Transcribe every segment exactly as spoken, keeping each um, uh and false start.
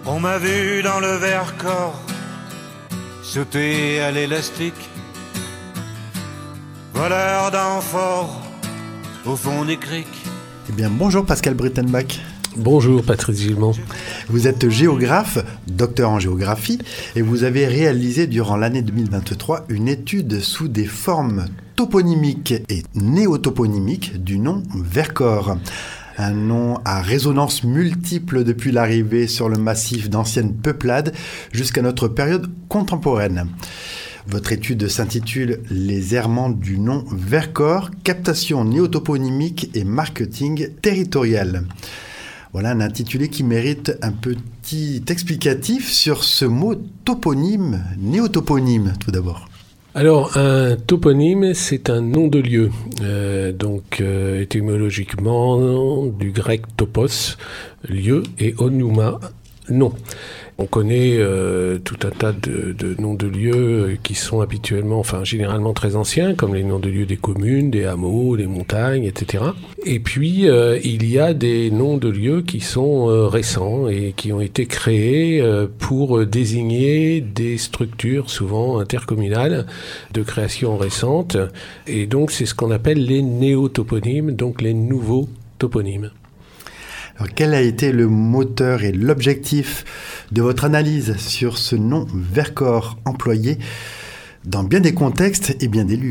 On m'a vu dans le Vercors sauter à l'élastique, voleur d'amphores au fond des criques. Eh bien, bonjour Pascal Brittenbach. Bonjour Patrice Gilman. Vous êtes géographe, docteur en géographie, et vous avez réalisé durant l'année deux mille vingt-trois une étude sous des formes toponymiques et néotoponymiques du nom Vercors. Un nom à résonance multiple depuis l'arrivée sur le massif d'anciennes peuplades jusqu'à notre période contemporaine. Votre étude s'intitule « Les errements du nom Vercors, captation néotoponymique et marketing territorial ». Voilà un intitulé qui mérite un petit explicatif sur ce mot toponyme, néotoponyme tout d'abord. Alors, un toponyme, c'est un nom de lieu, euh, donc euh, étymologiquement du grec topos, lieu, et onuma, nom. On connaît euh, tout un tas de, de noms de lieux qui sont habituellement, enfin généralement très anciens, comme les noms de lieux des communes, des hameaux, des montagnes, et cetera. Et puis, euh, il y a des noms de lieux qui sont euh, récents et qui ont été créés euh, pour désigner des structures, souvent intercommunales, de création récente. Et donc, c'est ce qu'on appelle les néotoponymes, donc les nouveaux toponymes. Alors, quel a été le moteur et l'objectif de votre analyse sur ce nom Vercors employé dans bien des contextes et bien des lieux ?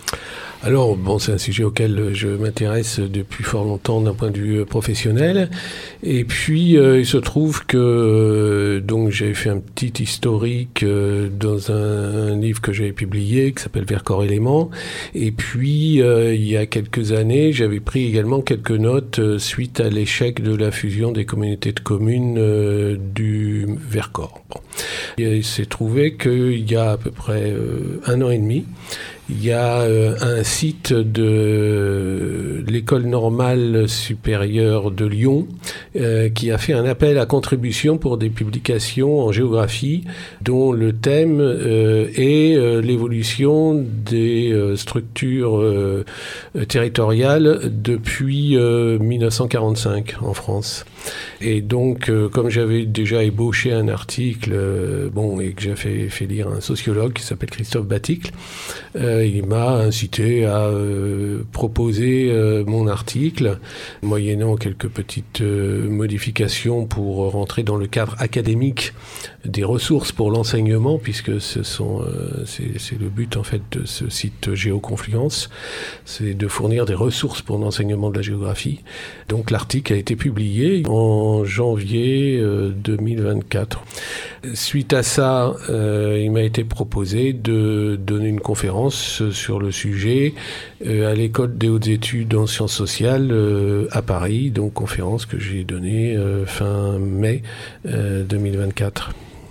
Alors, bon, c'est un sujet auquel je m'intéresse depuis fort longtemps d'un point de vue professionnel. Et puis, euh, il se trouve que euh, donc j'ai fait un petit historique euh, dans un, un livre que j'avais publié qui s'appelle Vercors Éléments. Et puis, euh, il y a quelques années, j'avais pris également quelques notes euh, suite à l'échec de la fusion des communautés de communes euh, du Vercors. Bon. Et il s'est trouvé qu'il y a à peu près euh, un an et demi, il y a euh, un site de l'École normale supérieure de Lyon euh, qui a fait un appel à contribution pour des publications en géographie dont le thème euh, est euh, l'évolution des euh, structures euh, territoriales depuis euh, dix-neuf cent quarante-cinq en France. Et donc, euh, comme j'avais déjà ébauché un article, euh, bon, et que j'ai fait, fait lire un sociologue qui s'appelle Christophe Baticle, euh, il m'a incité à euh, proposer euh, mon article, moyennant quelques petites euh, modifications pour rentrer dans le cadre académique des ressources pour l'enseignement, puisque ce sont, euh, c'est, c'est le but en fait de ce site Géoconfluence, c'est de fournir des ressources pour l'enseignement de la géographie. Donc l'article a été publié en janvier euh, deux mille vingt-quatre. Suite à ça, euh, il m'a été proposé de donner une conférence sur le sujet euh, à l'École des hautes études en sciences sociales euh, à Paris, donc conférence que j'ai donnée euh, fin mai euh, deux mille vingt-quatre.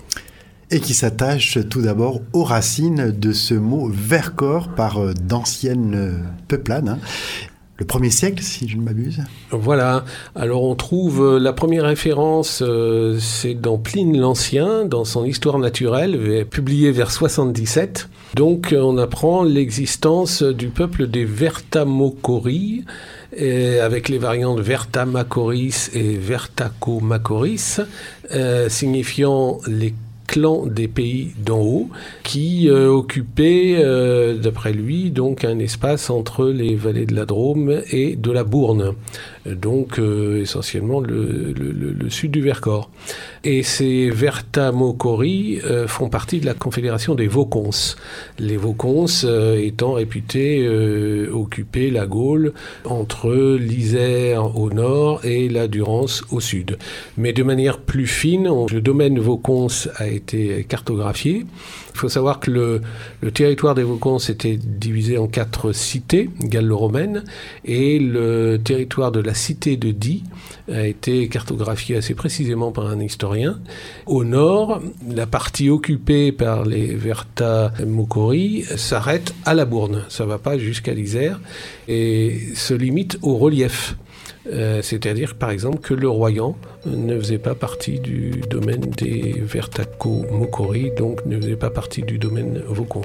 Et qui s'attache tout d'abord aux racines de ce mot Vercors par euh, d'anciennes euh, peuplades, hein. Le premier siècle, si je ne m'abuse. Voilà. Alors, on trouve euh, la première référence, euh, c'est dans Pline l'Ancien, dans son Histoire naturelle, publiée vers soixante-dix-sept. Donc, on apprend l'existence du peuple des Vertamochories, et avec les variantes Vertamachoris et Vertacomachoris, euh, signifiant les clans des pays d'en haut, qui euh, occupaient, euh, d'après lui, donc un espace entre les vallées de la Drôme et de la Bourne, donc euh, essentiellement le, le, le, le sud du Vercors. Et ces Vertamochories euh, font partie de la confédération des Vaucons. Les Vaucons euh, étant réputés euh, occuper la Gaule entre l'Isère au nord et la Durance au sud. Mais de manière plus fine, le domaine Vaucons a été cartographié. Il faut savoir que le, le territoire des Vaucons était divisé en quatre cités gallo-romaines et le territoire de la cité de Die a été cartographié assez précisément par un historien. Au nord, la partie occupée par les Vertamochories s'arrête à la Bourne. Ça ne va pas jusqu'à l'Isère et se limite au relief. Euh, c'est-à-dire, par exemple, que le Royan ne faisait pas partie du domaine des Vertacomochories, donc ne faisait pas partie du domaine Vaucons.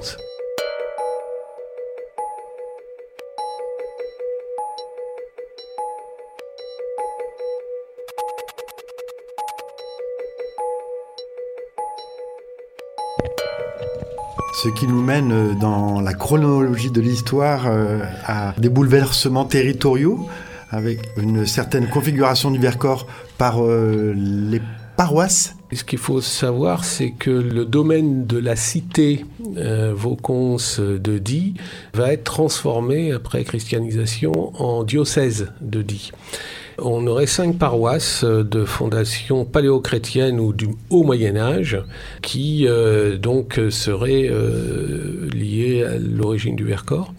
Ce qui nous mène dans la chronologie de l'histoire à des bouleversements territoriaux avec une certaine configuration du Vercors par les paroisses. Ce qu'il faut savoir, c'est que le domaine de la cité euh, Vaucons de Die va être transformé après christianisation en diocèse de Die. On aurait cinq paroisses de fondation paléo-chrétienne ou du haut Moyen-Âge qui euh, donc seraient euh, liées à l'origine du Vercors.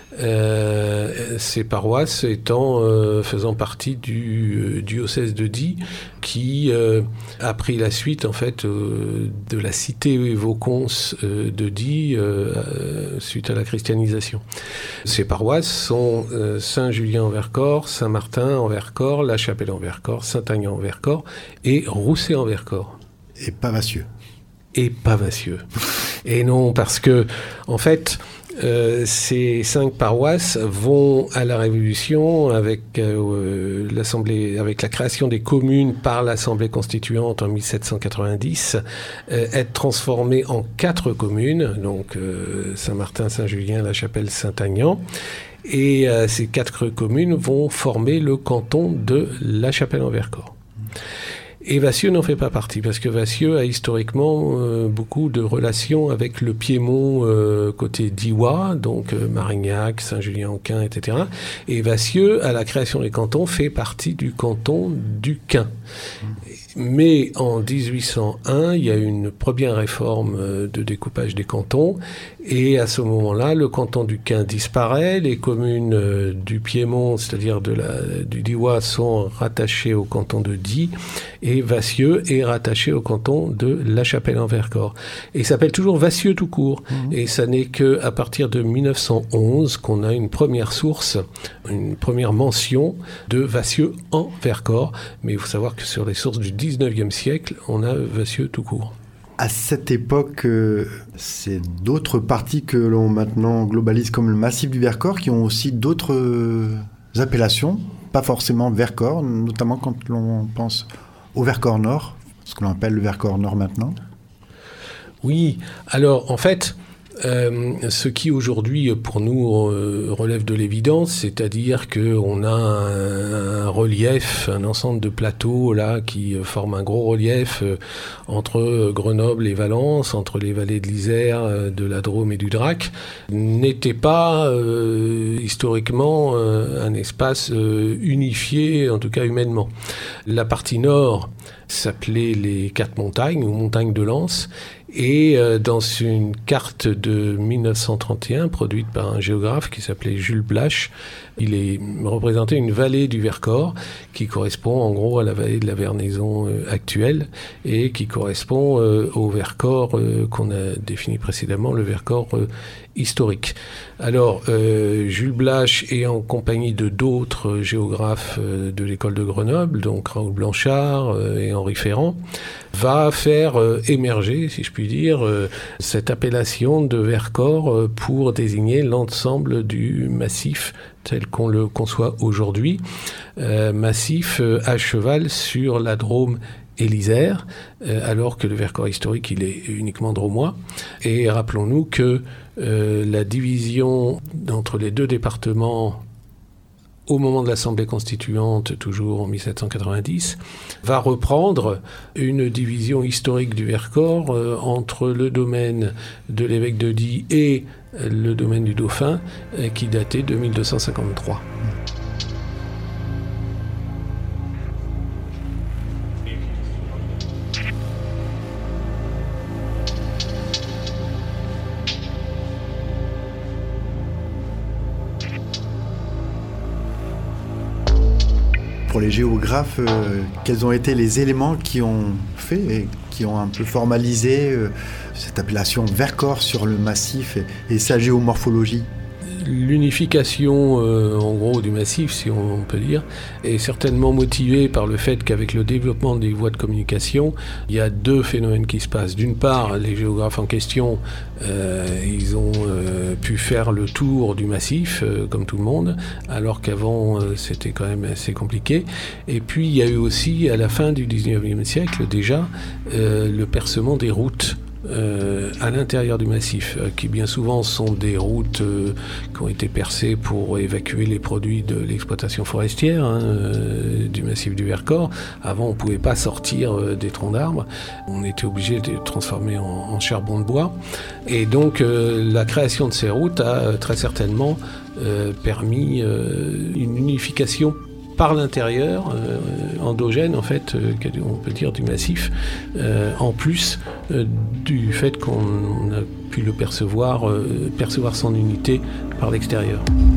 Euh, ces paroisses étant euh, faisant partie du euh, diocèse de Die, qui euh, a pris la suite en fait euh, de la cité Vaucons euh, de Die euh, euh, suite à la christianisation. Ces paroisses sont euh, Saint-Julien en Vercors, Saint-Martin en Vercors, La Chapelle en Vercors, Saint-Aignan en Vercors et Rousset en Vercors. Et Pavassieux. Et Pavassieux. Et non, parce que en fait. Euh, ces cinq paroisses vont à la Révolution avec euh, l'Assemblée, avec la création des communes par l'Assemblée constituante en mille sept cent quatre-vingt-dix, euh, être transformées en quatre communes, donc euh, Saint-Martin, Saint-Julien, La Chapelle, Saint-Aignan. Et euh, ces quatre communes vont former le canton de La Chapelle en Vercors. Et Vassieux n'en fait pas partie, parce que Vassieux a historiquement euh, beaucoup de relations avec le Piémont euh, côté d'Iwa, donc euh, Marignac, Saint-Julien-en-Quin, et cetera. Et Vassieux, à la création des cantons, fait partie du canton du Quin. Mais en dix-huit cent un, il y a une première réforme euh, de découpage des cantons, et à ce moment-là, le canton du Quin disparaît, les communes euh, du Piémont, c'est-à-dire de la, du Diois, sont rattachées au canton de Die, et Vassieux est rattaché au canton de La Chapelle en Vercors. Et il s'appelle toujours Vassieux tout court. Mmh. Et ça n'est qu'à partir de mille neuf cent onze qu'on a une première source, une première mention de Vassieux en Vercors. Mais il faut savoir que sur les sources du dix-neuvième siècle, on a Vassieux tout court. À cette époque, euh, c'est d'autres parties que l'on maintenant globalise comme le massif du Vercors qui ont aussi d'autres euh, appellations, pas forcément Vercors, notamment quand l'on pense au Vercors Nord, ce que l'on appelle le Vercors Nord maintenant. Oui, alors en fait, euh, ce qui aujourd'hui pour nous euh, relève de l'évidence, c'est-à-dire qu'on a un, un relief, un ensemble de plateaux là qui euh, forment un gros relief euh, entre Grenoble et Valence, entre les vallées de l'Isère, euh, de la Drôme et du Drac, n'était pas euh, historiquement euh, un espace euh, unifié, en tout cas humainement. La partie nord s'appelait les Quatre Montagnes ou Montagnes de Lens. Et euh, dans une carte de mille neuf cent trente et un, produite par un géographe qui s'appelait Jules Blache, il est représenté une vallée du Vercors qui correspond en gros à la vallée de la Vernaison euh, actuelle et qui correspond euh, au Vercors euh, qu'on a défini précédemment, le Vercors euh, historique. Alors, euh, Jules Blache est en compagnie de d'autres géographes euh, de l'école de Grenoble, donc Raoul Blanchard euh, et Henri Ferrand, va faire euh, émerger, si je puis dire, euh, cette appellation de Vercors euh, pour désigner l'ensemble du massif tel qu'on le conçoit aujourd'hui, euh, massif euh, à cheval sur la Drôme et l'Isère, euh, alors que le Vercors historique, il est uniquement drômois. Et rappelons-nous que euh, la division entre les deux départements au moment de l'Assemblée constituante, toujours en mille sept cent quatre-vingt-dix, va reprendre une division historique du Vercors euh, entre le domaine de l'évêque de Die et le domaine du Dauphin, euh, qui datait de mille deux cent cinquante-trois. Pour les géographes, euh, quels ont été les éléments qui ont fait et qui ont un peu formalisé euh, cette appellation Vercors sur le massif et, et sa géomorphologie? L'unification, euh, en gros, du massif, si on, on peut dire, est certainement motivée par le fait qu'avec le développement des voies de communication, il y a deux phénomènes qui se passent. D'une part, les géographes en question, euh, ils ont euh, pu faire le tour du massif, euh, comme tout le monde, alors qu'avant, euh, c'était quand même assez compliqué. Et puis, il y a eu aussi, à la fin du dix-neuvième siècle, déjà, euh, le percement des routes euh, à l'intérieur du massif, euh, qui bien souvent sont des routes euh, qui ont été percées pour évacuer les produits de l'exploitation forestière hein, euh, du massif du Vercors. Avant, on ne pouvait pas sortir euh, des troncs d'arbres. On était obligé de les transformer en, en charbon de bois. Et donc, euh, la création de ces routes a euh, très certainement euh, permis euh, une unification par l'intérieur, euh, endogène en fait, euh, on peut dire du massif, euh, en plus euh, du fait qu'on a pu le percevoir, euh, percevoir son unité par l'extérieur.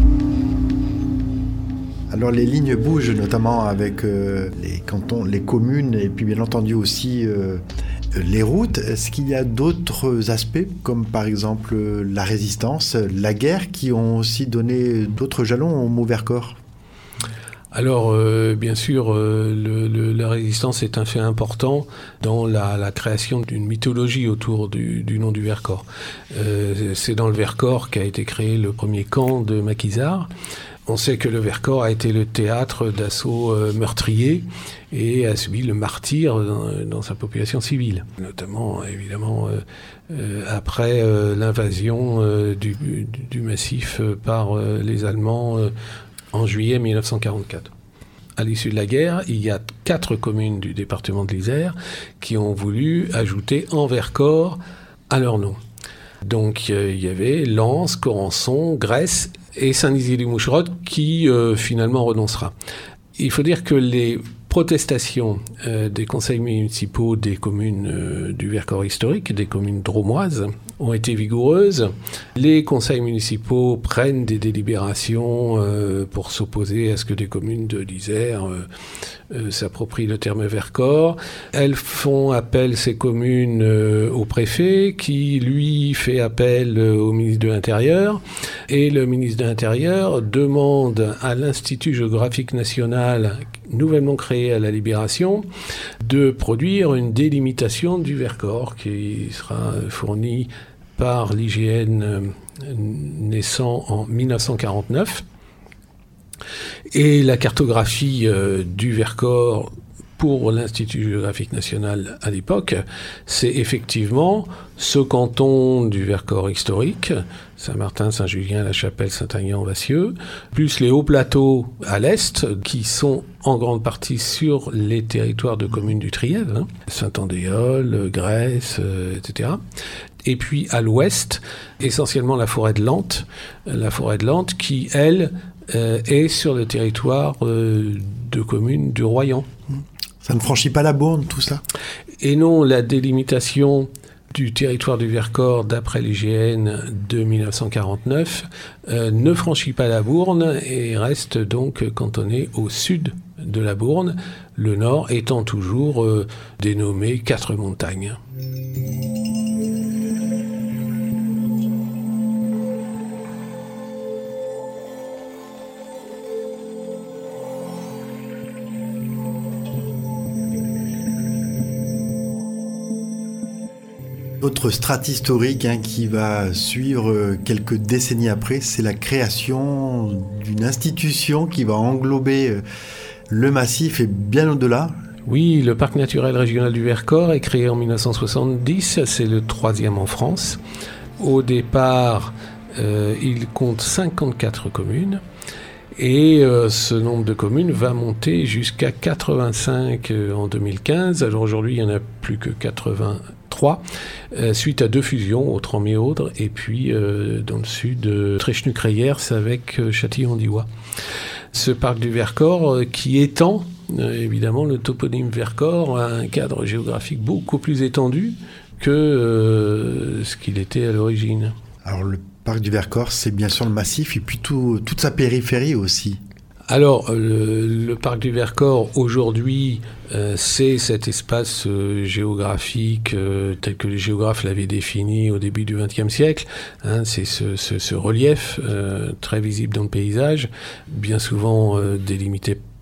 Alors les lignes bougent notamment avec euh, les cantons, les communes et puis bien entendu aussi euh, les routes. Est-ce qu'il y a d'autres aspects comme par exemple la résistance, la guerre qui ont aussi donné d'autres jalons au mot Vercors ? Alors, euh, bien sûr, euh, le, le, la résistance est un fait important dans la, la création d'une mythologie autour du, du nom du Vercors. Euh, c'est dans le Vercors qu'a été créé le premier camp de maquisards. On sait que le Vercors a été le théâtre d'assauts euh, meurtriers et a subi le martyre dans, dans sa population civile, notamment évidemment euh, euh, après euh, l'invasion euh, du, du, du massif euh, par euh, les Allemands euh, en juillet mille neuf cent quarante-quatre. À l'issue de la guerre, il y a quatre communes du département de l'Isère qui ont voulu ajouter en Vercors à leur nom. Donc euh, il y avait Lens, Corançon, Grèce et Saint-Nizier-du-Moucherotte qui euh, finalement renoncera. Il faut dire que les protestations euh, des conseils municipaux des communes euh, du Vercors historique, des communes drômoises, ont été vigoureuses. Les conseils municipaux prennent des délibérations euh, pour s'opposer à ce que des communes de l'Isère euh, euh, s'approprient le terme Vercors. Elles font appel, ces communes, euh, au préfet, qui, lui, fait appel euh, au ministre de l'Intérieur. Et le ministre de l'Intérieur demande à l'Institut géographique national, nouvellement créé à la Libération, de produire une délimitation du Vercors qui sera fournie par l'I G N naissant en mille neuf cent quarante-neuf. Et la cartographie euh, du Vercors pour l'Institut géographique national à l'époque, c'est effectivement ce canton du Vercors historique, Saint-Martin, Saint-Julien, La Chapelle, Saint-Aignan, Vassieux, plus les hauts plateaux à l'est, qui sont en grande partie sur les territoires de communes du Trièves, hein, Saint-Andéol, Grèce, euh, et cetera. Et puis à l'ouest, essentiellement la forêt de Lente, la forêt de Lente qui, elle, euh, est sur le territoire euh, de communes du Royan. Ça ne franchit pas la Bourne, tout ça ? Et non, la délimitation du territoire du Vercors, d'après l'I G N de mille neuf cent quarante-neuf, euh, ne franchit pas la Bourne et reste donc cantonné au sud de la Bourne, le nord étant toujours euh, dénommé Quatre-Montagnes. Autre strate historique hein, qui va suivre quelques décennies après, c'est la création d'une institution qui va englober le massif et bien au-delà. Oui, le parc naturel régional du Vercors est créé en mille neuf cent soixante-dix, c'est le troisième en France. Au départ, euh, il compte cinquante-quatre communes. Et euh, ce nombre de communes va monter jusqu'à quatre-vingt-cinq euh, en deux mille quinze. Alors aujourd'hui, il n'y en a plus que quatre-vingt-trois, euh, suite à deux fusions, Autran-Méaudre, et puis euh, dans le sud, euh, Tréchenu-Crayères avec euh, Châtillon-d'Ivoire. Ce parc du Vercors euh, qui étend, euh, évidemment, le toponyme Vercors à un cadre géographique beaucoup plus étendu que euh, ce qu'il était à l'origine. Alors le parc du Vercors, c'est bien sûr le massif et puis tout, toute sa périphérie aussi. Alors, le, le parc du Vercors, aujourd'hui, euh, c'est cet espace euh, géographique euh, tel que les géographes l'avaient défini au début du vingtième siècle. Hein, c'est ce, ce, ce relief euh, très visible dans le paysage, bien souvent euh, délimité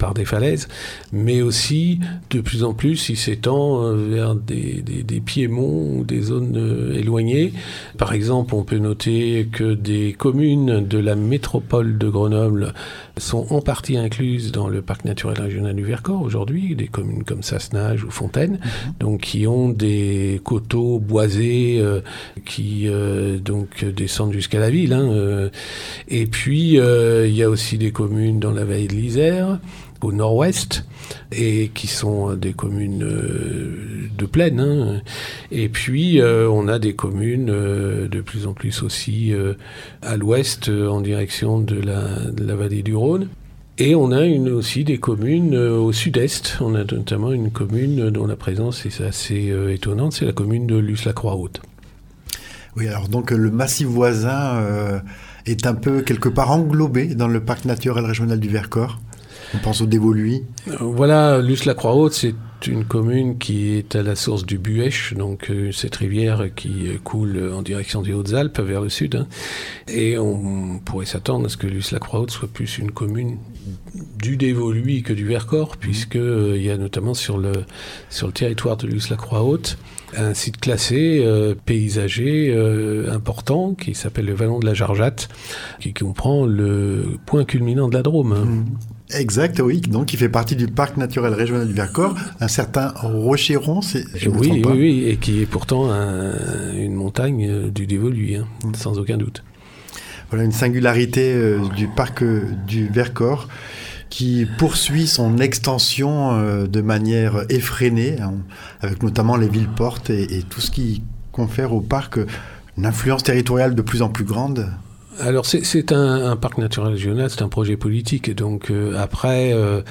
par des falaises, mais aussi, de plus en plus, il s'étend vers des, des, des piémonts ou des zones euh, éloignées. Par exemple, on peut noter que des communes de la métropole de Grenoble sont en partie incluses dans le parc naturel régional du Vercors aujourd'hui, des communes comme Sassenage ou Fontaine, mmh. donc qui ont des coteaux boisés euh, qui euh, donc descendent jusqu'à la ville. Hein, euh, et puis euh, il y a aussi des communes dans la vallée de l'Isère, au nord-ouest, et qui sont des communes euh, de plaine. Hein. Et puis, euh, on a des communes euh, de plus en plus aussi euh, à l'ouest, euh, en direction de la, de la vallée du Rhône. Et on a une, aussi des communes euh, au sud-est. On a notamment une commune dont la présence est assez euh, étonnante, c'est la commune de Luce-la-Croix-Haute. Oui, alors donc le massif voisin euh, est un peu quelque part englobé dans le parc naturel régional du Vercors. On pense au Dévoluy. Voilà, Luce-la-Croix-Haute, c'est une commune qui est à la source du Buèche, donc euh, cette rivière qui euh, coule en direction des Hautes-Alpes vers le sud. Hein. Et on pourrait s'attendre à ce que Luce-la-Croix-Haute soit plus une commune du Dévoluy que du Vercors, puisqu'il euh, y a notamment sur le, sur le territoire de Luce-la-Croix-Haute un site classé euh, paysager euh, important qui s'appelle le Vallon de la Jargeatte, qui comprend le point culminant de la Drôme. Hein. Mmh. Exact, oui. Donc, il fait partie du parc naturel régional du Vercors, un certain Rocheron, c'est, je me oui, trompe pas. Oui, oui, et qui est pourtant un, une montagne du Dévoluy, hein, mmh. sans aucun doute. Voilà une singularité euh, du parc euh, du Vercors qui poursuit son extension euh, de manière effrénée, hein, avec notamment les villes-portes et, et tout ce qui confère au parc une influence territoriale de plus en plus grande. Alors c'est, c'est un, un parc naturel régional, c'est un projet politique, et donc euh, après, euh,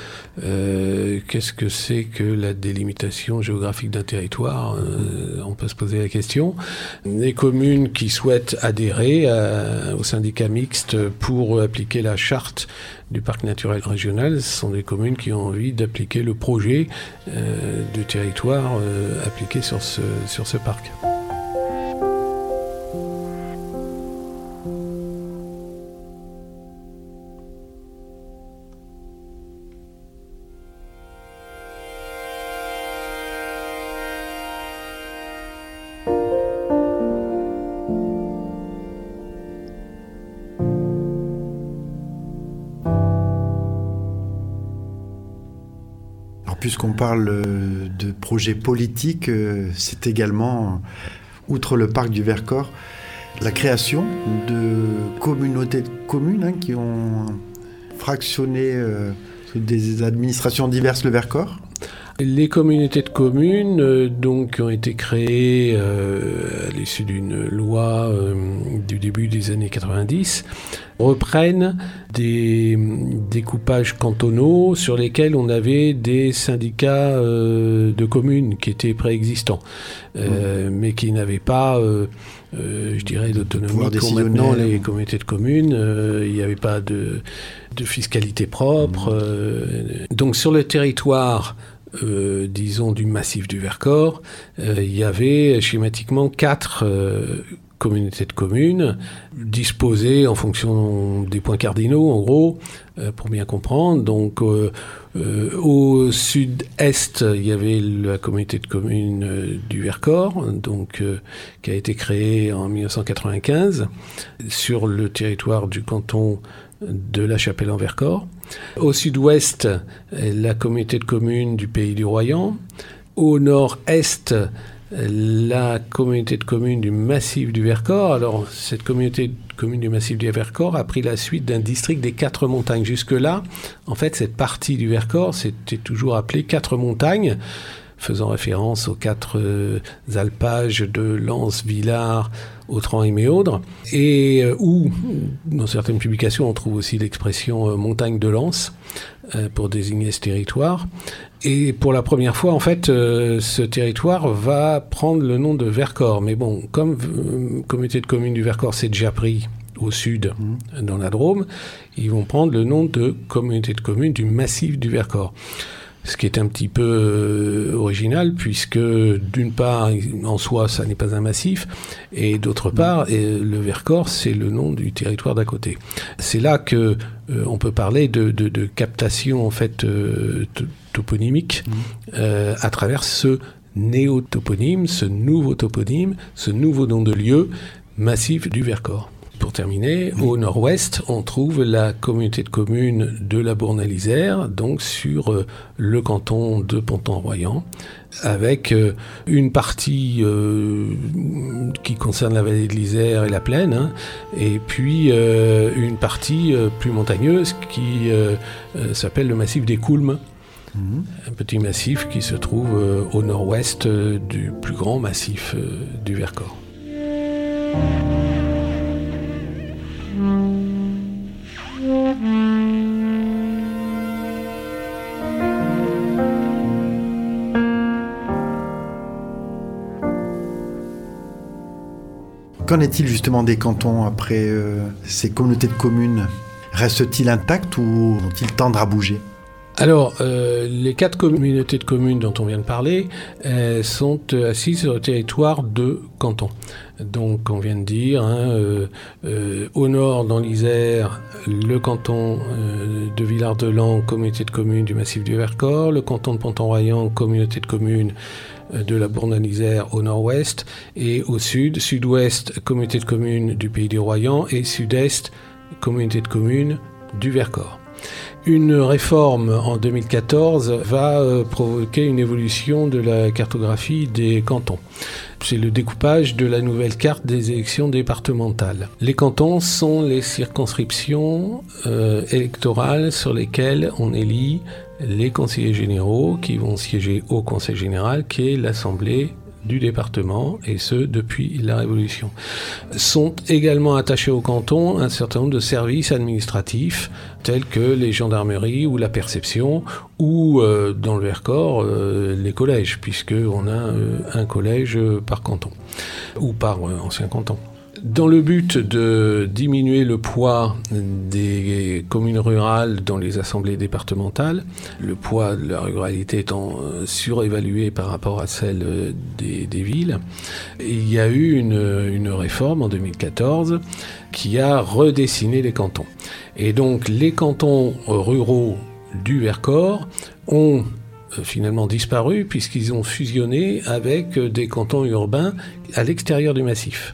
euh, qu'est-ce que c'est que la délimitation géographique d'un territoire euh, on peut se poser la question. Les communes qui souhaitent adhérer à, au syndicat mixte pour appliquer la charte du parc naturel régional, ce sont des communes qui ont envie d'appliquer le projet euh, de territoire euh, appliqué sur ce, sur ce parc. Puisqu'on parle de projets politiques, c'est également, outre le parc du Vercors, la création de communautés de communes hein, qui ont fractionné euh, des administrations diverses le Vercors. Les communautés de communes euh, donc, ont été créées euh, à l'issue d'une loi euh, du début des années quatre-vingt-dix, reprennent des découpages cantonaux sur lesquels on avait des syndicats euh, de communes qui étaient préexistants, euh, mmh. mais qui n'avaient pas, euh, euh, je dirais, d'autonomie qu'ont maintenant les communautés de communes. Euh, il n'y avait pas de, de fiscalité propre. Mmh. Euh, donc sur le territoire, Euh, disons du massif du Vercors, euh, il y avait schématiquement quatre euh, communautés de communes disposées en fonction des points cardinaux, en gros, euh, pour bien comprendre. Donc euh, euh, au sud-est, il y avait la communauté de communes euh, du Vercors, donc euh, qui a été créée en dix-neuf cent quatre-vingt-quinze sur le territoire du canton de La Chapelle-en-Vercors. Au sud-ouest, la communauté de communes du Pays du Royan. Au nord-est, la communauté de communes du Massif du Vercors. Alors, cette communauté de communes du Massif du Vercors a pris la suite d'un district des Quatre Montagnes. Jusque-là, en fait, cette partie du Vercors, c'était toujours appelé Quatre Montagnes, faisant référence aux quatre euh, alpages de Lens, Villars, Autran et Méaudre, et euh, où, dans certaines publications, on trouve aussi l'expression euh, montagne de Lens euh, pour désigner ce territoire. Et pour la première fois, en fait, euh, ce territoire va prendre le nom de Vercors. Mais bon, comme euh, communauté de communes du Vercors s'est déjà pris au sud, mmh. dans la Drôme, ils vont prendre le nom de communauté de communes du Massif du Vercors. Ce qui est un petit peu euh, original, puisque d'une part, en soi, ça n'est pas un massif, et d'autre part, et le Vercors, c'est le nom du territoire d'à côté. C'est là que euh, on peut parler de, de, de captation en fait euh, t- toponymique mmh. euh, à travers ce néotoponyme, ce nouveau toponyme, ce nouveau nom de lieu, massif du Vercors. Pour terminer, oui. Au nord-ouest, on trouve la communauté de communes de la Bourne-à-l'Isère, donc sur euh, le canton de Ponton-Royan, avec euh, une partie euh, qui concerne la vallée de l'Isère et la plaine, hein, et puis euh, une partie euh, plus montagneuse qui euh, euh, s'appelle le massif des Coulmes. Mmh. Un petit massif qui se trouve euh, au nord-ouest euh, du plus grand massif euh, du Vercors. Qu'en est-il justement des cantons après euh, ces communautés de communes ? Restent-ils intacts ou vont-ils tendre à bouger ? Alors, euh, les quatre communautés de communes dont on vient de parler euh, sont assises sur le territoire de cantons. Donc, on vient de dire, hein, euh, euh, au nord, dans l'Isère, le canton euh, de Villard-de-Lans, communauté de communes du massif du Vercors, le canton de Ponton-Royan, communauté de communes euh, de la Bourne-à-l'Isère au nord-ouest, et au sud, sud-ouest, communauté de communes du Pays du Royan, et sud-est, communauté de communes du Vercors. Une réforme en deux mille quatorze va euh, provoquer une évolution de la cartographie des cantons. C'est le découpage de la nouvelle carte des élections départementales. Les cantons sont les circonscriptions euh, électorales sur lesquelles on élit les conseillers généraux qui vont siéger au Conseil général, qui est l'Assemblée du département, et ce, depuis la Révolution. Sont également attachés au canton un certain nombre de services administratifs, tels que les gendarmeries ou la perception, ou, euh, dans le Vercors, euh, les collèges, puisqu'on a euh, un collège par canton, ou par euh, ancien canton. Dans le but de diminuer le poids des communes rurales dans les assemblées départementales, le poids de la ruralité étant surévalué par rapport à celle des, des villes, il y a eu une, une réforme en deux mille quatorze qui a redessiné les cantons. Et donc les cantons ruraux du Vercors ont finalement disparu puisqu'ils ont fusionné avec des cantons urbains à l'extérieur du massif.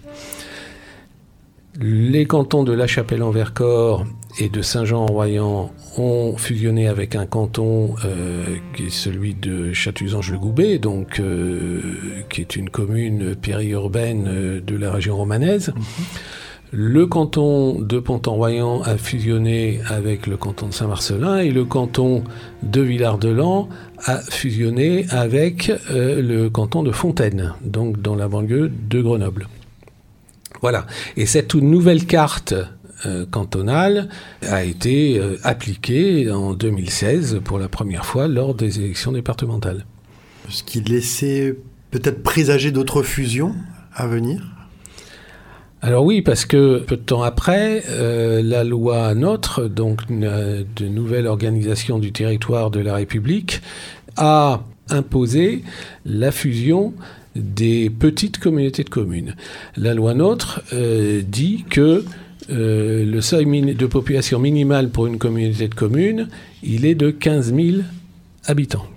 Les cantons de La Chapelle-en-Vercors et de Saint-Jean-en-Royan ont fusionné avec un canton euh, qui est celui de Chatuzange-le-Goubet, donc euh, qui est une commune périurbaine euh, de la région romanaise. Mmh. Le canton de Ponton-Royan a fusionné avec le canton de Saint-Marcellin et le canton de Villard-de-Lans a fusionné avec euh, le canton de Fontaine, donc dans la banlieue de Grenoble. Voilà. Et cette nouvelle carte euh, cantonale a été euh, appliquée en deux mille seize pour la première fois lors des élections départementales. Ce qui laissait peut-être présager d'autres fusions à venir ? Alors oui, parce que peu de temps après, euh, la loi NOTRe, donc une, de nouvelle organisation du territoire de la République, a imposé la fusion des petites communautés de communes. La loi NOTRe euh, dit que euh, le seuil min- de population minimale pour une communauté de communes, il est de quinze mille habitants.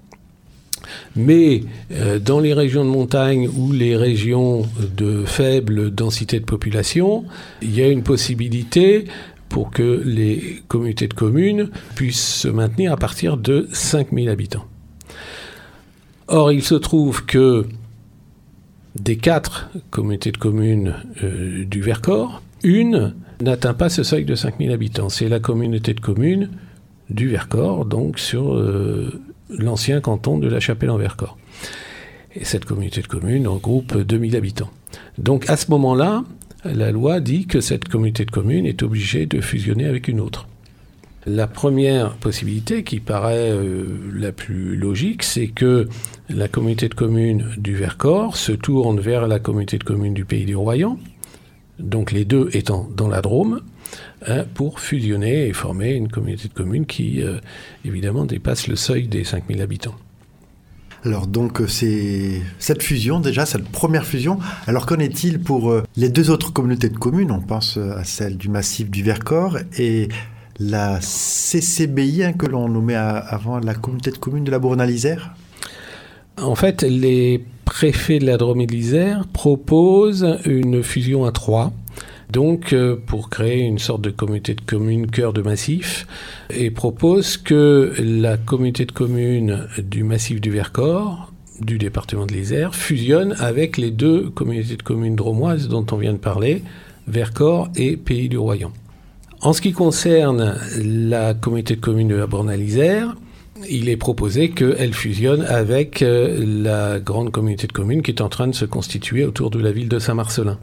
Mais euh, dans les régions de montagne ou les régions de faible densité de population, il y a une possibilité pour que les communautés de communes puissent se maintenir à partir de cinq mille habitants. Or, il se trouve que des quatre communautés de communes euh, du Vercors, une n'atteint pas ce seuil de cinq mille habitants. C'est la communauté de communes du Vercors, donc sur euh, l'ancien canton de La Chapelle-en-Vercors. Et cette communauté de communes regroupe deux mille habitants. Donc à ce moment-là, la loi dit que cette communauté de communes est obligée de fusionner avec une autre. La première possibilité, qui paraît euh, la plus logique, c'est que la communauté de communes du Vercors se tourne vers la communauté de communes du Pays du Royan, donc les deux étant dans la Drôme, hein, pour fusionner et former une communauté de communes qui, euh, évidemment, dépasse le seuil des cinq mille habitants. Alors donc c'est cette fusion déjà, cette première fusion. Alors qu'en est-il pour euh, les deux autres communautés de communes ? On pense à celle du massif du Vercors et la C C B I, hein, que l'on nommait à, avant la communauté de communes de la Bourne à l'Isère? En fait, les préfets de la Drôme et de l'Isère proposent une fusion à trois, donc euh, pour créer une sorte de communauté de communes cœur de massif, et proposent que la communauté de communes du massif du Vercors, du département de l'Isère, fusionne avec les deux communautés de communes drômoises dont on vient de parler, Vercors et Pays du Royan. En ce qui concerne la communauté de communes de la Bourne à l'Isère, il est proposé qu'elle fusionne avec euh, la grande communauté de communes qui est en train de se constituer autour de la ville de Saint-Marcellin.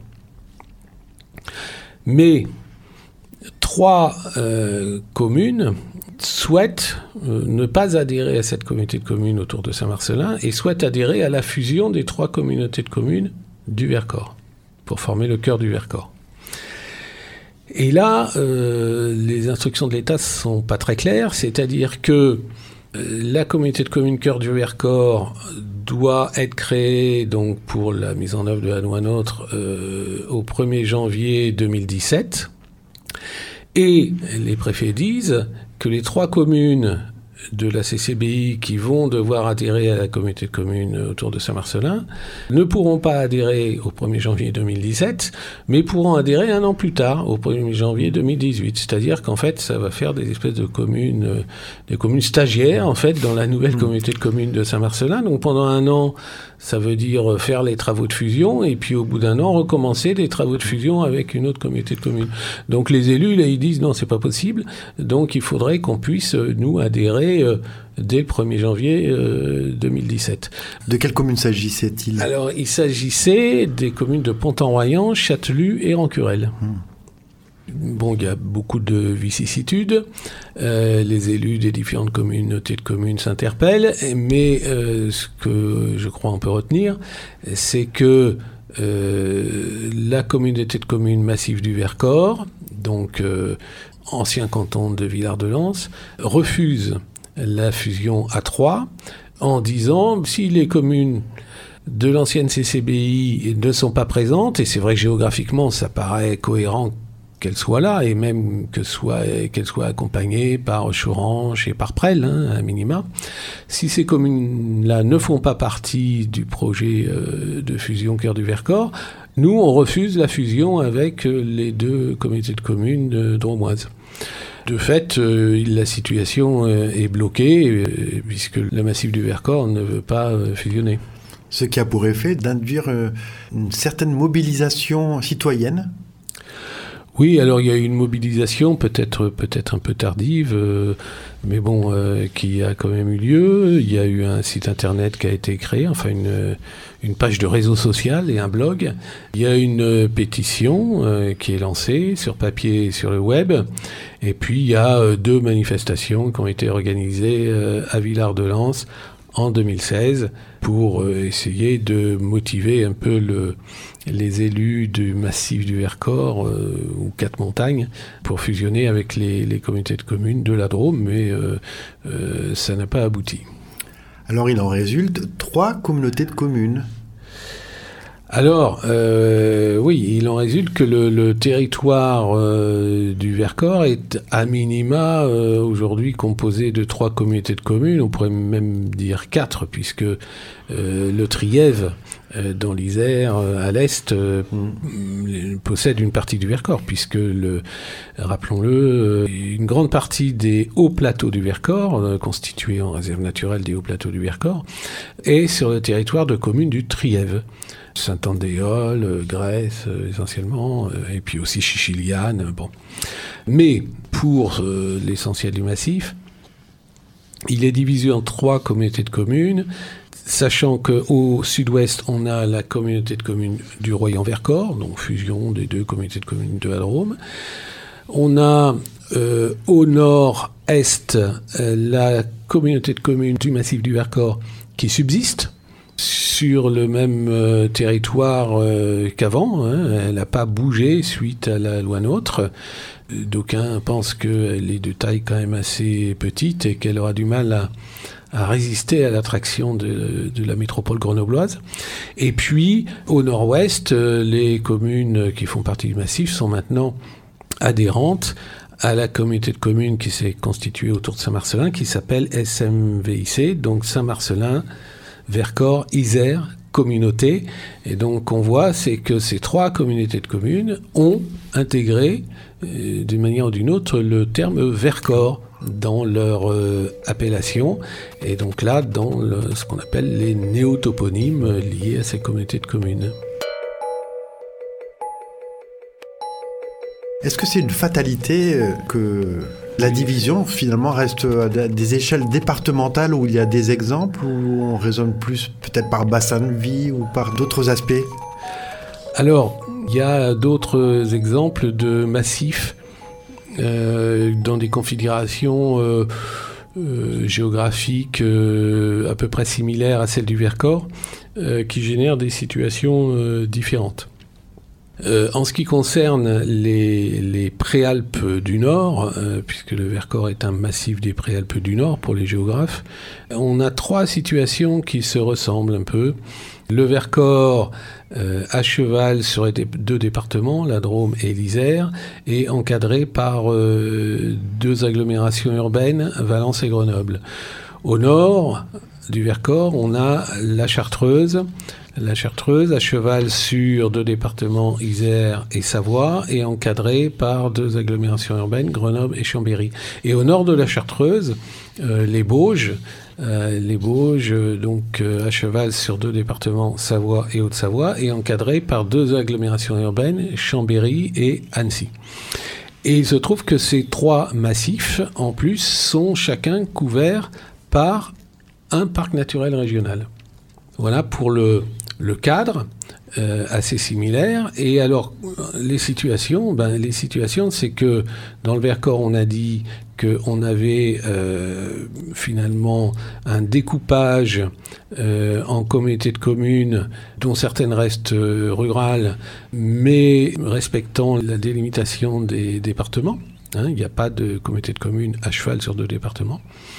Mais trois euh, communes souhaitent euh, ne pas adhérer à cette communauté de communes autour de Saint-Marcellin et souhaitent adhérer à la fusion des trois communautés de communes du Vercors pour former le cœur du Vercors. Et là, euh, les instructions de l'État ne sont pas très claires, c'est-à-dire que la communauté de communes cœur du Vercors doit être créée donc pour la mise en œuvre de la loi NOTRe euh, au premier janvier deux mille dix-sept. Et les préfets disent que les trois communes de la C C B I qui vont devoir adhérer à la communauté de communes autour de Saint-Marcellin ne pourront pas adhérer au premier janvier deux mille dix-sept, mais pourront adhérer un an plus tard, au premier janvier deux mille dix-huit. C'est-à-dire qu'en fait, ça va faire des espèces de communes, euh, des communes stagiaires, en fait, dans la nouvelle mmh. communauté de communes de Saint-Marcellin. Donc pendant un an, ça veut dire faire les travaux de fusion, et puis au bout d'un an, recommencer des travaux de fusion avec une autre communauté de communes. Donc les élus, là, ils disent non, c'est pas possible. Donc il faudrait qu'on puisse, nous, adhérer euh, dès le premier janvier euh, deux mille dix-sept. De quelles communes s'agissait-il? Alors, il s'agissait des communes de Pont-en-Royan, Châtelus et Rancurel. Mmh. Bon, il y a beaucoup de vicissitudes. Euh, les élus des différentes communautés de communes s'interpellent, mais euh, ce que je crois on peut retenir, c'est que euh, la communauté de communes massif du Vercors, donc euh, ancien canton de Villard-de-Lans, refuse la fusion à trois en disant si les communes de l'ancienne C C B I ne sont pas présentes, et c'est vrai que géographiquement ça paraît cohérent qu'elle soit là, et même que soit, qu'elle soit accompagnée par Choranche et par Presles, hein, à minima. Si ces communes-là ne font pas partie du projet euh, de fusion Cœur du Vercors, nous, on refuse la fusion avec euh, les deux communautés de communes euh, drômoises. De fait, euh, la situation euh, est bloquée, euh, puisque le massif du Vercors ne veut pas euh, fusionner. Ce qui a pour effet d'induire euh, une certaine mobilisation citoyenne. Oui, alors il y a eu une mobilisation peut-être peut-être un peu tardive, euh, mais bon, euh, qui a quand même eu lieu. Il y a eu un site internet qui a été créé, enfin une, une page de réseau social et un blog. Il y a une pétition euh, qui est lancée sur papier et sur le web. Et puis il y a euh, deux manifestations qui ont été organisées euh, à Villard-de-Lans en deux mille seize pour euh, essayer de motiver un peu le, les élus du massif du Vercors euh, ou Quatre-Montagnes pour fusionner avec les, les communautés de communes de la Drôme, mais euh, euh, ça n'a pas abouti. Alors il en résulte trois communautés de communes. Alors, euh, oui, il en résulte que le, le territoire euh, du Vercors est à minima euh, aujourd'hui composé de trois communautés de communes, on pourrait même dire quatre, puisque euh, le Trièves, euh, dans l'Isère, euh, à l'est, euh, mmh. possède une partie du Vercors, puisque, le, rappelons-le, euh, une grande partie des hauts plateaux du Vercors, euh, constitués en réserve naturelle des hauts plateaux du Vercors, est sur le territoire de communes du Trièves. Saint-Andéol, Grèce euh, essentiellement, euh, et puis aussi Chichiliane. Bon. Mais pour euh, l'essentiel du massif, il est divisé en trois communautés de communes, sachant qu'au sud-ouest, on a la communauté de communes du Royan-Vercors, donc fusion des deux communautés de communes de la Drôme. On a euh, au nord-est euh, la communauté de communes du massif du Vercors qui subsiste sur le même euh, territoire euh, qu'avant. Hein. Elle n'a pas bougé suite à la loi NOTRe. D'aucuns pensent qu'elle est de taille quand même assez petite et qu'elle aura du mal à, à résister à l'attraction de, de la métropole grenobloise. Et puis, au nord-ouest, euh, les communes qui font partie du massif sont maintenant adhérentes à la communauté de communes qui s'est constituée autour de Saint-Marcellin, qui s'appelle S M V I C, donc Saint-Marcellin, Vercors, Isère, communauté. Et donc, on voit, c'est que ces trois communautés de communes ont intégré, euh, d'une manière ou d'une autre, le terme Vercors dans leur euh, appellation. Et donc là, dans le, ce qu'on appelle les néotoponymes liés à ces communautés de communes. Est-ce que c'est une fatalité que la division, finalement, reste à des échelles départementales où il y a des exemples, où on raisonne plus peut-être par bassin de vie ou par d'autres aspects ? Alors, il y a d'autres exemples de massifs euh, dans des configurations euh, euh, géographiques euh, à peu près similaires à celles du Vercors, euh, qui génèrent des situations euh, différentes. Euh, en ce qui concerne les, les Préalpes du Nord, euh, puisque le Vercors est un massif des Préalpes du Nord pour les géographes, on a trois situations qui se ressemblent un peu. Le Vercors euh, à cheval sur les deux départements, la Drôme et l'Isère, est encadré par euh, deux agglomérations urbaines, Valence et Grenoble. Au nord du Vercors, on a la Chartreuse, La Chartreuse, à cheval sur deux départements, Isère et Savoie, est encadrée par deux agglomérations urbaines, Grenoble et Chambéry. Et au nord de la Chartreuse, euh, les Bauges, euh, les Bauges, donc euh, à cheval sur deux départements, Savoie et Haute-Savoie, est encadrée par deux agglomérations urbaines, Chambéry et Annecy. Et il se trouve que ces trois massifs, en plus, sont chacun couverts par un parc naturel régional. Voilà pour le, le cadre, euh, assez similaire. Et alors, les situations, ben, les situations, c'est que dans le Vercors, on a dit qu'on avait euh, finalement un découpage euh, en communautés de communes, dont certaines restent euh, rurales, mais respectant la délimitation des départements. Hein, il n'y a pas de communauté de communes à cheval sur deux départements.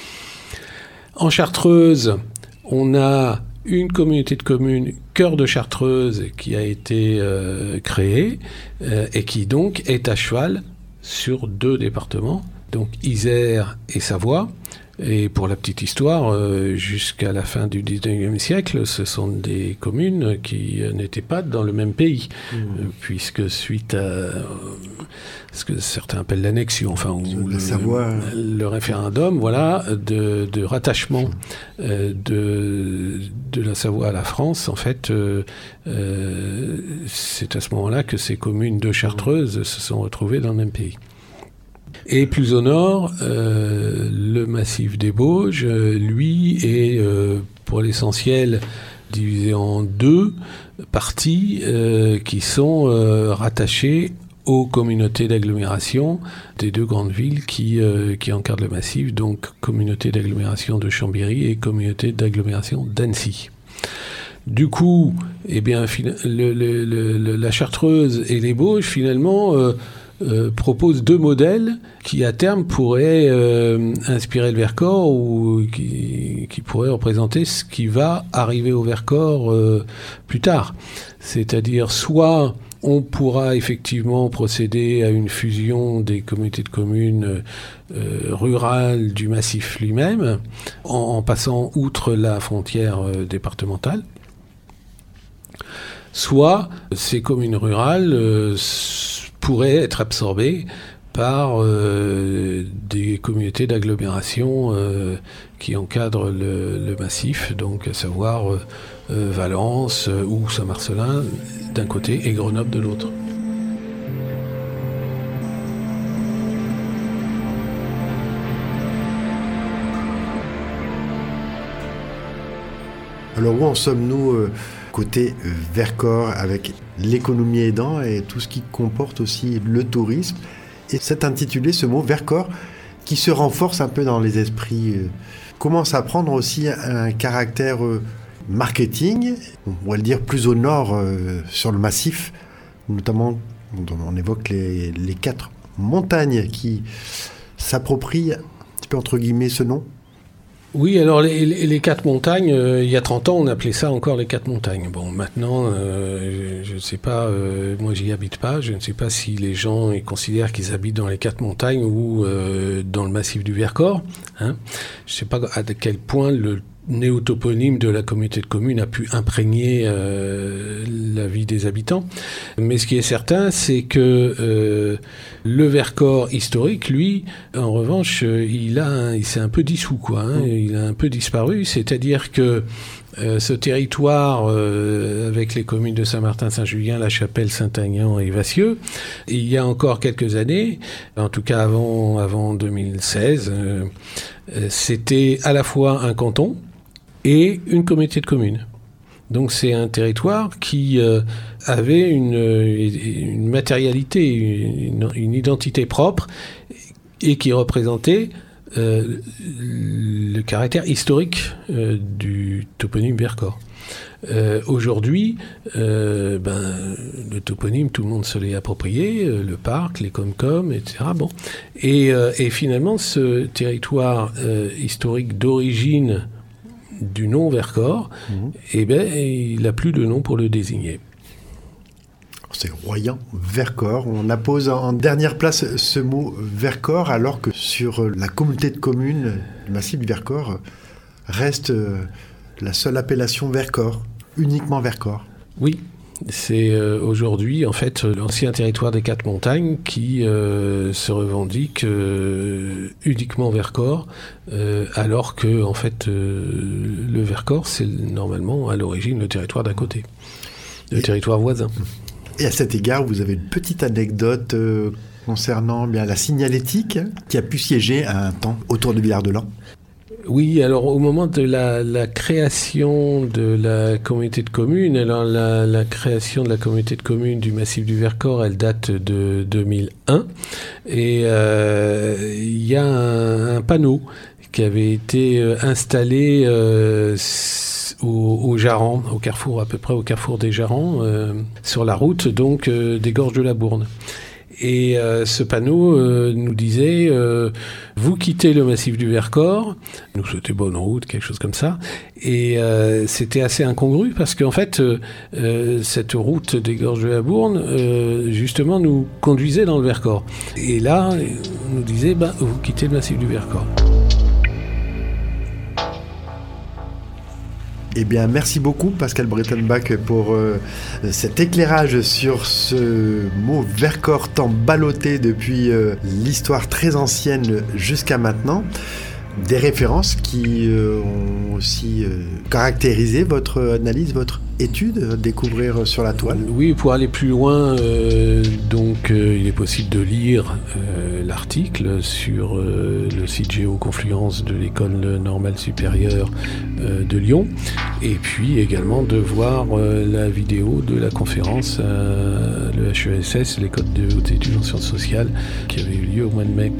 En Chartreuse, on a une communauté de communes, Cœur de Chartreuse, qui a été euh, créée euh, et qui donc est à cheval sur deux départements, donc Isère et Savoie. Et pour la petite histoire, euh, jusqu'à la fin du dix-neuvième siècle, ce sont des communes qui euh, n'étaient pas dans le même pays, mmh. euh, puisque suite à euh, ce que certains appellent l'annexion, enfin ou le, le, le référendum, voilà, de, de rattachement euh, de, de la Savoie à la France, en fait, euh, euh, c'est à ce moment-là que ces communes de Chartreuse mmh. se sont retrouvées dans le même pays. Et plus au nord, euh, le massif des Bauges, euh, lui, est euh, pour l'essentiel divisé en deux parties euh, qui sont euh, rattachées aux communautés d'agglomération des deux grandes villes qui, euh, qui encadrent le massif, donc communauté d'agglomération de Chambéry et communauté d'agglomération d'Annecy. Du coup, eh bien, le, le, le, la Chartreuse et les Bauges, finalement, euh, Euh, propose deux modèles qui à terme pourraient euh, inspirer le Vercors ou qui, qui pourraient représenter ce qui va arriver au Vercors euh, plus tard. C'est-à-dire soit on pourra effectivement procéder à une fusion des communautés de communes euh, rurales du massif lui-même en, en passant outre la frontière euh, départementale. Soit ces communes rurales euh, pourraient être absorbées par euh, des communautés d'agglomération euh, qui encadrent le, le massif, donc à savoir euh, euh, Valence euh, ou Saint-Marcellin d'un côté et Grenoble de l'autre. Alors où en sommes-nous euh, côté Vercors avec l'économie aidant et tout ce qui comporte aussi le tourisme? Et c'est intitulé ce mot Vercors qui se renforce un peu dans les esprits, euh, commence à prendre aussi un, un caractère euh, marketing, on va le dire plus au nord euh, sur le massif, notamment on évoque les, les quatre montagnes qui s'approprient un petit peu entre guillemets ce nom. Oui, alors les, les, les quatre montagnes, euh, il y a trente ans, on appelait ça encore les quatre montagnes. Bon, maintenant, euh, je ne sais pas, euh, moi j'y habite pas, je ne sais pas si les gens ils considèrent qu'ils habitent dans les quatre montagnes ou euh, dans le massif du Vercors. Hein. Je ne sais pas à quel point le néotoponyme de la communauté de communes a pu imprégner euh, la vie des habitants. Mais ce qui est certain, c'est que euh, le Vercors historique, lui, en revanche, il a, un, il s'est un peu dissous, quoi. Hein, il a un peu disparu. C'est-à-dire que euh, ce territoire, euh, avec les communes de Saint-Martin, Saint-Julien, La Chapelle, Saint-Aignan et Vassieux, il y a encore quelques années, en tout cas avant, avant deux mille seize, euh, c'était à la fois un canton et une communauté de communes. Donc c'est un territoire qui euh, avait une, une matérialité, une, une identité propre et qui représentait euh, le caractère historique euh, du toponyme Vercors. Euh, aujourd'hui, euh, ben, le toponyme, tout le monde se l'est approprié, euh, le parc, les Comcom, et cetera. Bon. Et, euh, et finalement, ce territoire euh, historique d'origine du nom Vercors, mmh. eh ben, il n'a plus de nom pour le désigner. C'est Royan Vercors. On appose en dernière place ce mot Vercors, alors que sur la communauté de communes du massif du Vercors reste la seule appellation Vercors, uniquement Vercors. Oui. C'est euh, aujourd'hui, en fait, l'ancien territoire des Quatre Montagnes qui euh, se revendique euh, uniquement Vercors, euh, alors que, en fait, euh, le Vercors, c'est normalement, à l'origine, le territoire d'à côté, le et, territoire voisin. Et à cet égard, vous avez une petite anecdote euh, concernant bien la signalétique qui a pu siéger à un temps autour de Villard-de-Lans. Oui, alors au moment de la, la création de la communauté de communes, alors la, la création de la communauté de communes du massif du Vercors, elle date de deux mille un, et euh, il y a un, un panneau qui avait été installé euh, au, au Jarran, au carrefour, à peu près au carrefour des Jarrans, euh, sur la route donc euh, des Gorges de la Bourne. Et euh, ce panneau euh, nous disait euh, « Vous quittez le massif du Vercors », nous c'était bonne route, quelque chose comme ça, et euh, c'était assez incongru parce qu'en fait, euh, cette route des Gorges de la Bourne, euh, justement, nous conduisait dans le Vercors. Et là, on nous disait bah, « Vous quittez le massif du Vercors ». Eh bien, merci beaucoup Pascal Brettenbach pour euh, cet éclairage sur ce mot Vercors tant ballotté depuis euh, l'histoire très ancienne jusqu'à maintenant. Des références qui euh, ont aussi euh, caractérisé votre analyse, votre étude, à découvrir sur la toile. Oui, pour aller plus loin, euh, donc euh, il est possible de lire euh, l'article sur euh, le site Géoconfluence de l'École normale supérieure euh, de Lyon, et puis également de voir euh, la vidéo de la conférence à l'E H E S S, l'École de haute études en sciences sociales, qui avait eu lieu au mois de mai.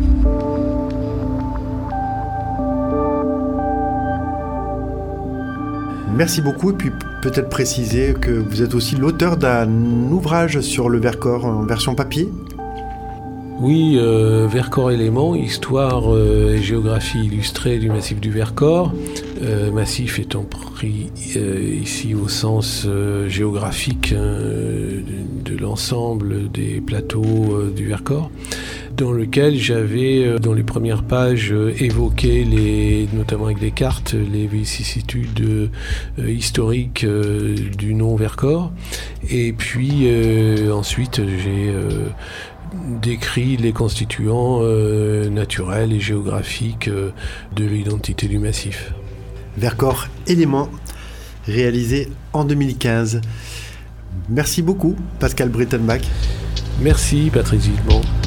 Merci beaucoup, et puis peut-être préciser que vous êtes aussi l'auteur d'un ouvrage sur le Vercors en version papier. Oui, euh, Vercors éléments, histoire euh, et géographie illustrée du massif du Vercors. Euh, massif étant pris euh, ici au sens euh, géographique euh, de, de l'ensemble des plateaux euh, du Vercors, dans lequel j'avais, euh, dans les premières pages, euh, évoqué, les, notamment avec des cartes, les vicissitudes euh, historiques euh, du nom Vercors. Et puis euh, ensuite, j'ai euh, décrit les constituants euh, naturels et géographiques euh, de l'identité du massif. Vercors éléments, réalisé en deux mille quinze. Merci beaucoup, Pascal Brettenbach. Merci, Patrice Vivement.